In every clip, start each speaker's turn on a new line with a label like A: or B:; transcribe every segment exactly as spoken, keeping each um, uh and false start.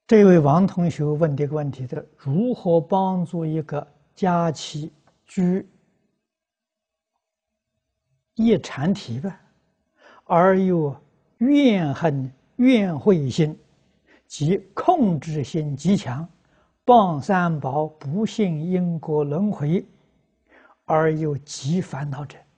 A: 这位王同学问这个问题的：如何帮助一个家妻居一禅体吧，而又怨恨、怨恚心及控制心极强，谤三宝、不信因果轮回，而又极烦恼者？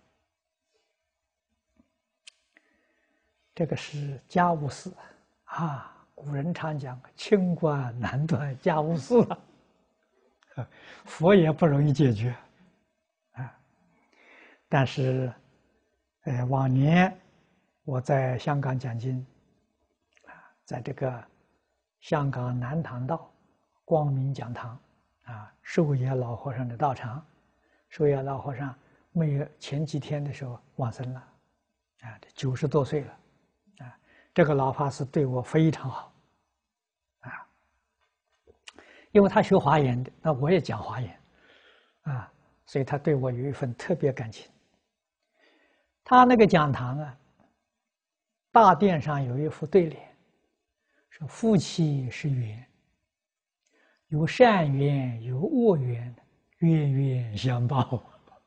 A: 这个是家务事啊。古人常讲“清官难断家务事”啊，佛也不容易解决啊。但是，呃，往年我在香港讲经啊，在这个香港南塘道光明讲堂啊，寿野老和尚的道场，寿野老和尚没有前几天的时候往生了啊，九十多岁了啊。这个老法师对我非常好啊，因为他学华严的，那我也讲华严啊，所以他对我有一份特别感情。他那个讲堂啊，大殿上有一副对联，说夫妻是缘，有善缘有恶缘，冤冤相报。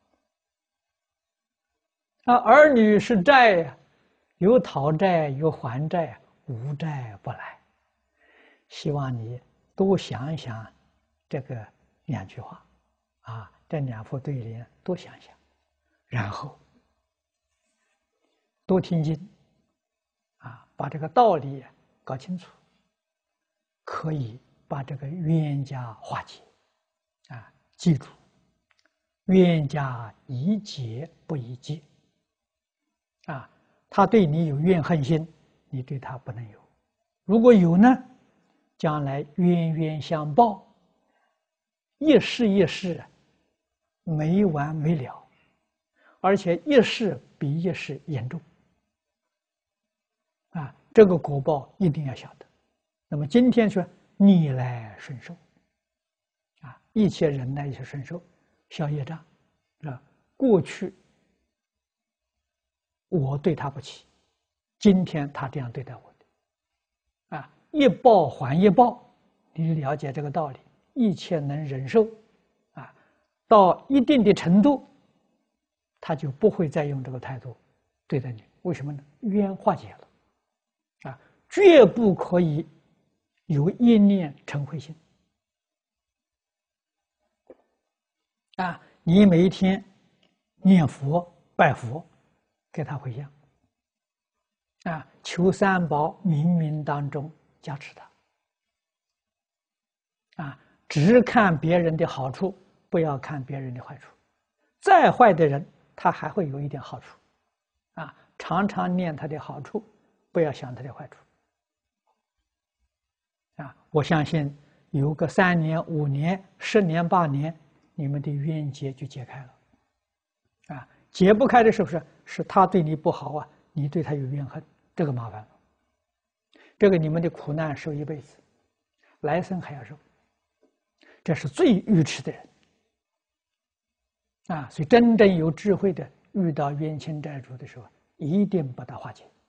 A: 啊，儿女是债呀，有讨债有还债，无债不来。希望你多想一想这个两句话啊，这两副对联多想想，然后多听经啊，把这个道理搞清楚，可以把这个冤家化解啊。记住，冤家宜解不宜结啊。他对你有怨恨心，你对他不能有。如果有呢，将来冤冤相报，一世一世没完没了，而且一世比一世严重啊！这个果报一定要晓得。那么今天说逆来顺受啊，一切忍耐，一切顺受，消业障啊。过去我对他不起，今天他这样对待我的啊，一报还一报，你了解这个道理，一切能忍受啊，到一定的程度，他就不会再用这个态度对待你。为什么呢？冤化解了啊，绝不可以有一念嗔恚心啊。你每一天念佛拜佛，给他回向啊，求三宝冥冥当中加持他啊，只看别人的好处，不要看别人的坏处。再坏的人，他还会有一点好处啊，常常念他的好处，不要想他的坏处啊。我相信有个三年、五年、十年、八年，你们的冤结就解开了啊。解不开的是不是？是他对你不好啊，你对他有怨恨，这个麻烦了。这个你们的苦难受一辈子，来生还要受，这是最愚痴的人啊！所以真正有智慧的，遇到冤亲债主的时候，一定把它化解。